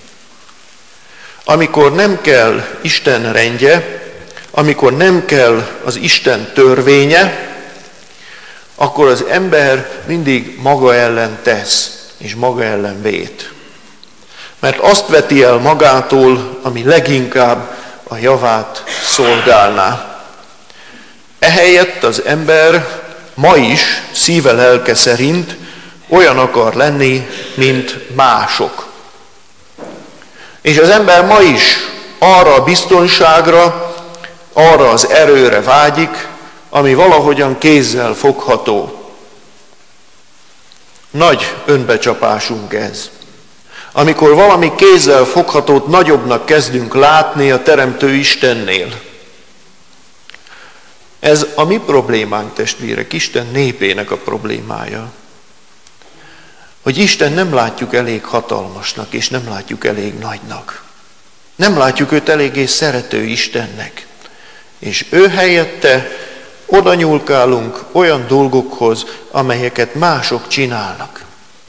Amikor nem kell Isten rendje, amikor nem kell az Isten törvénye, akkor az ember mindig maga ellen tesz, és maga ellen vét. Mert azt veti el magától, ami leginkább a javát szolgálná. Ehelyett az ember ma is szíve lelke szerint olyan akar lenni, mint mások. És az ember ma is arra a biztonságra, arra az erőre vágyik, ami valahogyan kézzel fogható. Nagy önbecsapásunk ez. Amikor valami kézzel foghatót nagyobbnak kezdünk látni a Teremtő Istennél. Ez a mi problémánk, testvérek, Isten népének a problémája. Hogy Isten nem látjuk elég hatalmasnak, és nem látjuk elég nagynak. Nem látjuk őt eléggé szerető Istennek. És ő helyette oda nyúlkálunk olyan dolgokhoz, amelyeket mások csinálnak.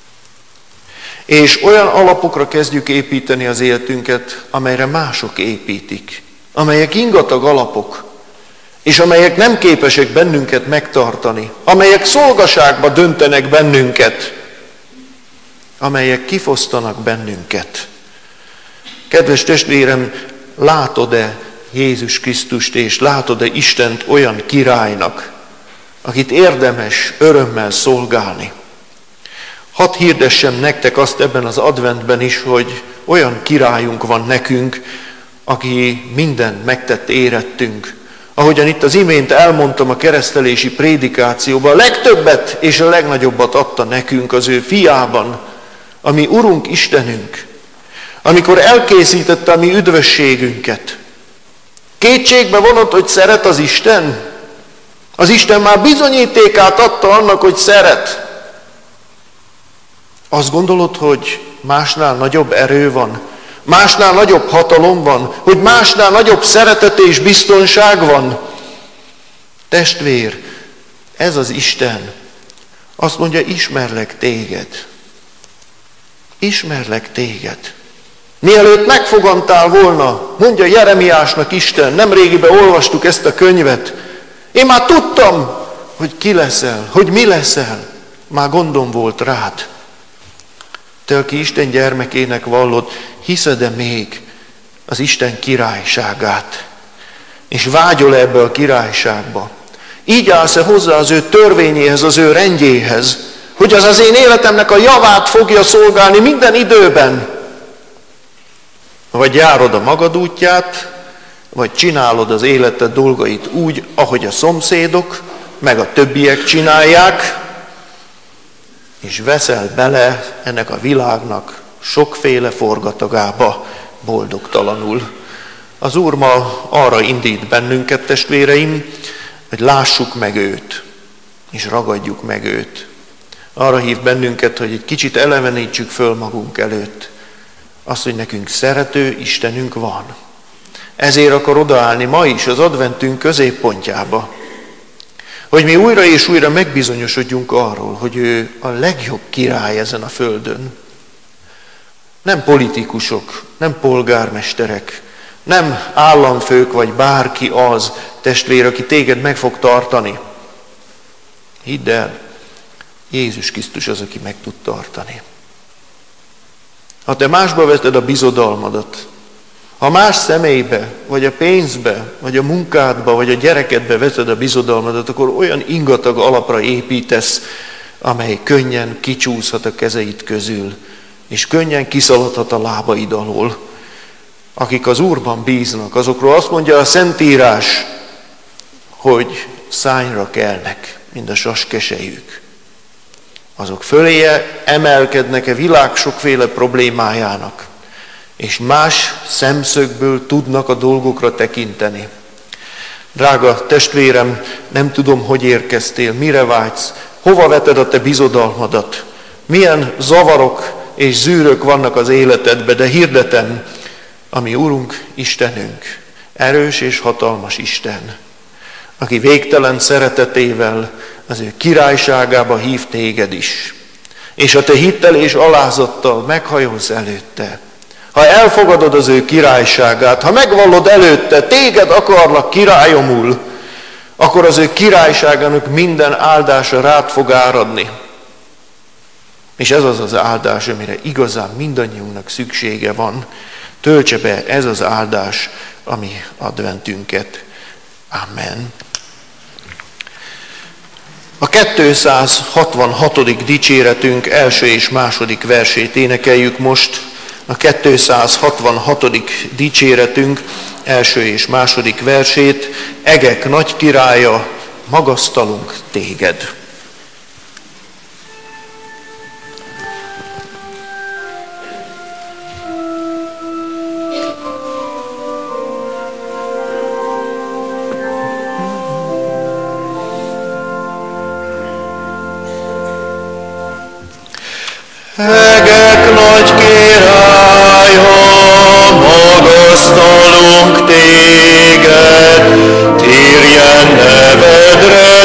És olyan alapokra kezdjük építeni az életünket, amelyre mások építik. Amelyek ingatag alapok, és amelyek nem képesek bennünket megtartani. Amelyek szolgaságba döntenek bennünket. Amelyek kifosztanak bennünket. Kedves testvérem, látod-e Jézus Krisztust, és látod-e Istent olyan királynak, akit érdemes örömmel szolgálni? Hadd hirdessem nektek azt ebben az adventben is, hogy olyan királyunk van nekünk, aki mindent megtett érettünk, ahogyan itt az imént elmondtam a keresztelési prédikációban, a legtöbbet és a legnagyobbat adta nekünk az ő fiában, a mi Urunk Istenünk, amikor elkészítette a mi üdvösségünket. Kétségbe vonott, hogy szeret az Isten? Az Isten már bizonyítékát adta annak, hogy szeret. Azt gondolod, hogy másnál nagyobb erő van, másnál nagyobb hatalom van, hogy másnál nagyobb szeretet és biztonság van? Testvér, ez az Isten azt mondja, ismerlek téged. Ismerlek téged. Mielőtt megfogantál volna, mondja Jeremiásnak Isten, nemrégiben olvastuk ezt a könyvet, én már tudtam, hogy ki leszel, hogy mi leszel, már gondom volt rád. Te, aki Isten gyermekének vallod, hiszed-e még az Isten királyságát? És vágyol ebbe a királyságba? Így állsz-e hozzá az ő törvényéhez, az ő rendjéhez, hogy az én életemnek a javát fogja szolgálni minden időben? Vagy járod a magad útját, vagy csinálod az életed dolgait úgy, ahogy a szomszédok, meg a többiek csinálják, és veszel bele ennek a világnak sokféle forgatagába boldogtalanul. Az Úr ma arra indít bennünket, testvéreim, hogy lássuk meg őt, és ragadjuk meg őt. Arra hív bennünket, hogy egy kicsit elevenítsük föl magunk előtt azt, hogy nekünk szerető Istenünk van. Ezért akar odaállni ma is az adventünk középpontjába, hogy mi újra és újra megbizonyosodjunk arról, hogy ő a legjobb király ezen a földön. Nem politikusok, nem polgármesterek, nem államfők vagy bárki az, testvér, aki téged meg fog tartani. Hidd el, Jézus Krisztus az, aki meg tud tartani. Ha te másba veted a bizodalmadat, ha más személybe, vagy a pénzbe, vagy a munkádba, vagy a gyerekedbe veted a bizodalmadat, akkor olyan ingatag alapra építesz, amely könnyen kicsúszhat a kezeid közül, és könnyen kiszaladhat a lábaid alól. Akik az Úrban bíznak, azokról azt mondja a Szentírás, hogy szányra kelnek, mint a saskesejük. Azok föléje emelkednek-e világ sokféle problémájának, és más szemszögből tudnak a dolgokra tekinteni. Drága testvérem, nem tudom, hogy érkeztél, mire vágysz, hova veted a te bizodalmadat, milyen zavarok és zűrök vannak az életedbe, de hirdetem, ami Urunk, Istenünk, erős és hatalmas Isten, aki végtelen szeretetével az ő királyságába hív téged is. És a te hittel és alázattal meghajolsz előtte, ha elfogadod az ő királyságát, ha megvallod előtte, téged akarlak királyomul, akkor az ő királyságának minden áldása rád fog áradni. És ez az az áldás, amire igazán mindannyiunknak szüksége van. Töltse be ez az áldás a mi adventünket. Amen. A 266. dicséretünk első és második versét énekeljük most. A 266. dicséretünk első és második versét, egek nagy királya, magasztalunk téged. Egek nagy királya, magasztalunk téged, térjen nevedre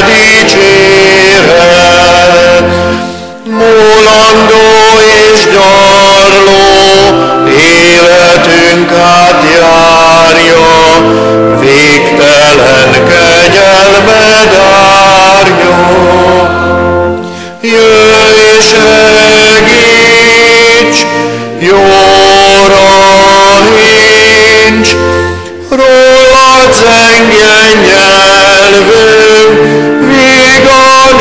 dicséret. Múlandó és gyarló, életünk átjárja, végtelen kegyelmed árja. Jöjj, segíts, jóra hincs, rólad zengjen nyelvünk, vígan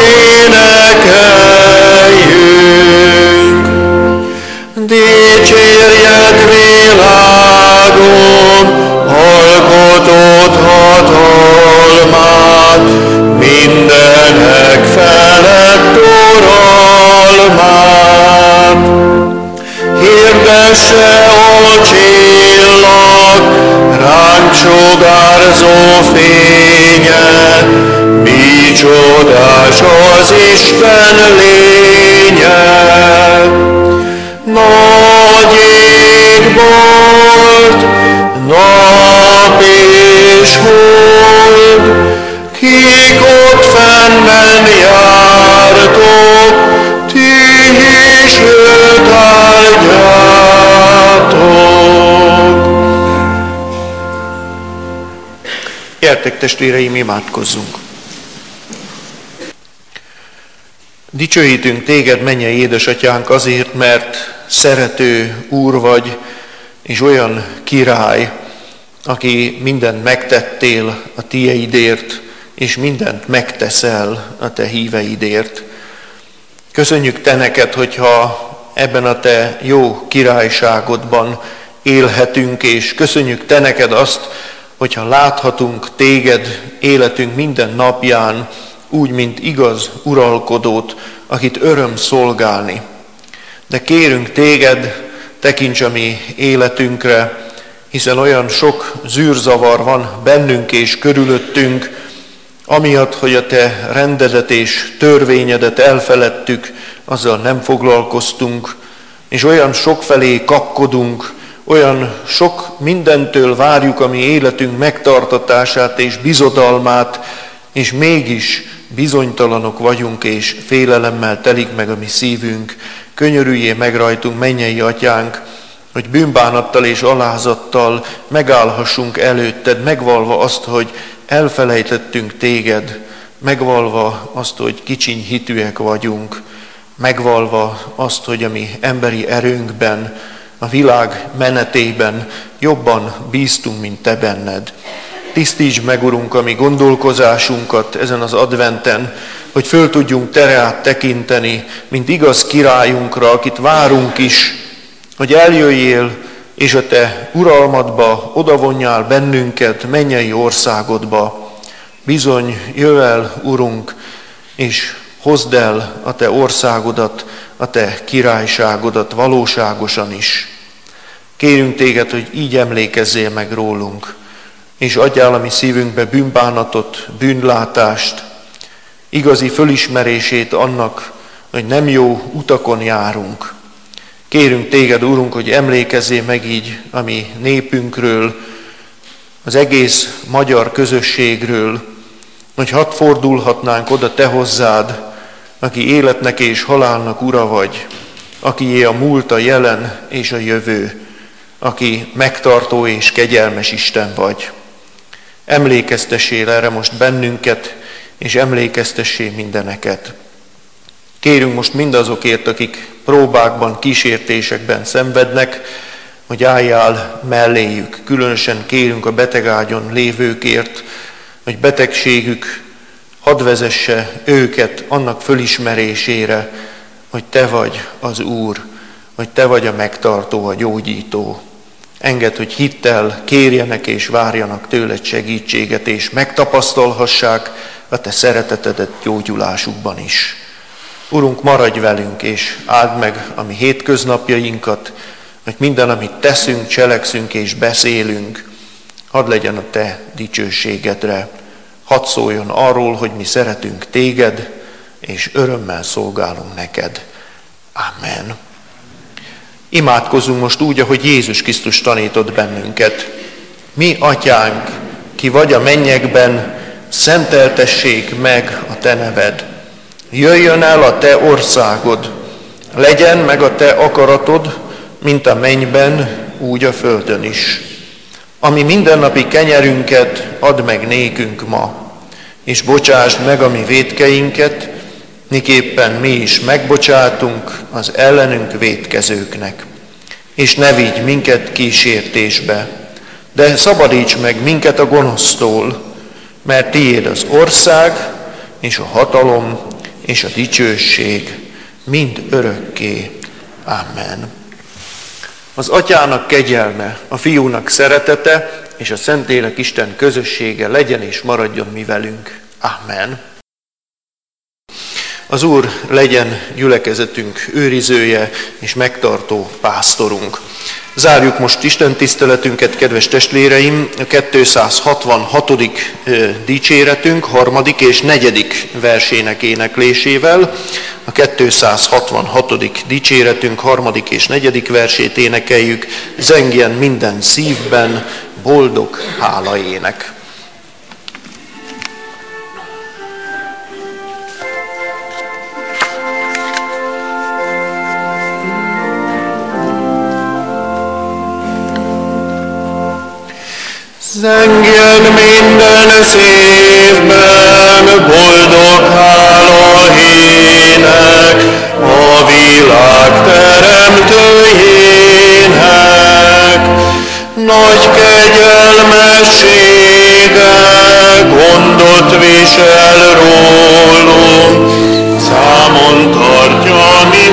énekeljünk. Dicsérjed világon, alkotott hatalmat, se a csillag, ránk sugárzó fénye, mi csodás az Isten lénye. Nagy égbolt, nap és hold, kik ott fenn jártok, ti is őt áldjátok. Gyertek, testvéreim, imádkozzunk! Dicsőítünk téged, mennyei édesatyánk, azért, mert szerető Úr vagy, és olyan király, aki mindent megtettél a tieidért, és mindent megteszel a te híveidért. Köszönjük te neked, hogyha ebben a te jó királyságodban élhetünk, és köszönjük te neked azt, hogyha láthatunk téged életünk minden napján, úgy, mint igaz uralkodót, akit öröm szolgálni. De kérünk téged, tekints a mi életünkre, hiszen olyan sok zűrzavar van bennünk és körülöttünk, amiatt, hogy a te rendedet és törvényedet elfeledtük, azzal nem foglalkoztunk, és olyan sokfelé kapkodunk, olyan sok mindentől várjuk a mi életünk megtartatását és bizodalmát, és mégis bizonytalanok vagyunk, és félelemmel telik meg a mi szívünk. Könyörüljél meg rajtunk, mennyei atyánk, hogy bűnbánattal és alázattal megállhassunk előtted, megvalva azt, hogy elfelejtettünk téged, megvalva azt, hogy kicsiny hitűek vagyunk, megvalva azt, hogy a mi emberi erőnkben, a világ menetében jobban bíztunk, mint te benned. Tisztítsd meg, Urunk, a mi gondolkozásunkat ezen az adventen, hogy föl tudjunk te rád tekinteni, mint igaz királyunkra, akit várunk is, hogy eljöjjél, és a te uralmadba odavonjál bennünket, mennyei országodba. Bizony, jöjj el, Urunk, és hozd el a te országodat, a te királyságodat valóságosan is. Kérünk téged, hogy így emlékezzél meg rólunk, és adjál a mi szívünkbe bűnbánatot, bűnlátást, igazi fölismerését annak, hogy nem jó utakon járunk. Kérünk téged, Úrunk, hogy emlékezzél meg így a mi népünkről, az egész magyar közösségről, hogy hadd fordulhatnánk oda te hozzád, aki életnek és halálnak ura vagy, akié a múlt, a jelen és a jövő, aki megtartó és kegyelmes Isten vagy. Emlékeztessél erre most bennünket, és emlékeztessél mindeneket. Kérünk most mindazokért, akik próbákban, kísértésekben szenvednek, hogy álljál melléjük. Különösen kérünk a betegágyon lévőkért, hogy betegségük hadd vezesse őket annak fölismerésére, hogy te vagy az Úr, hogy te vagy a megtartó, a gyógyító. Engedd, hogy hittel kérjenek és várjanak tőled segítséget, és megtapasztalhassák a te szeretetedet gyógyulásukban is. Urunk, maradj velünk, és áld meg a mi hétköznapjainkat, hogy minden, amit teszünk, cselekszünk és beszélünk, hadd legyen a te dicsőségedre. Hadd szóljon arról, hogy mi szeretünk téged, és örömmel szolgálunk neked. Amen. Imádkozzunk most úgy, ahogy Jézus Krisztus tanított bennünket. Mi, Atyánk, ki vagy a mennyekben, szenteltessék meg a te neved. Jöjjön el a te országod, legyen meg a te akaratod, mint a mennyben, úgy a földön is. Ami mindennapi kenyerünket add meg nékünk ma, és bocsásd meg a mi vétkeinket, miképpen mi is megbocsátunk az ellenünk vétkezőknek. És ne vigy minket kísértésbe, de szabadíts meg minket a gonosztól, mert tiéd az ország, és a hatalom, és a dicsőség mind örökké. Amen. Az Atyának kegyelme, a Fiúnak szeretete, és a Szentlélek Isten közössége legyen és maradjon mi velünk. Amen. Az Úr legyen gyülekezetünk őrizője és megtartó pásztorunk. Zárjuk most Isten tiszteletünket, kedves testvéreim, a 266. dicséretünk 3. és 4. versének éneklésével. A 266. dicséretünk 3. és 4. versét énekeljük, zengjen minden szívben boldog hálaének. Zengjen minden szívben boldog hála ének a világ teremtőjének. Nagy kegyelmessége gondot visel rólunk, számon tartja mi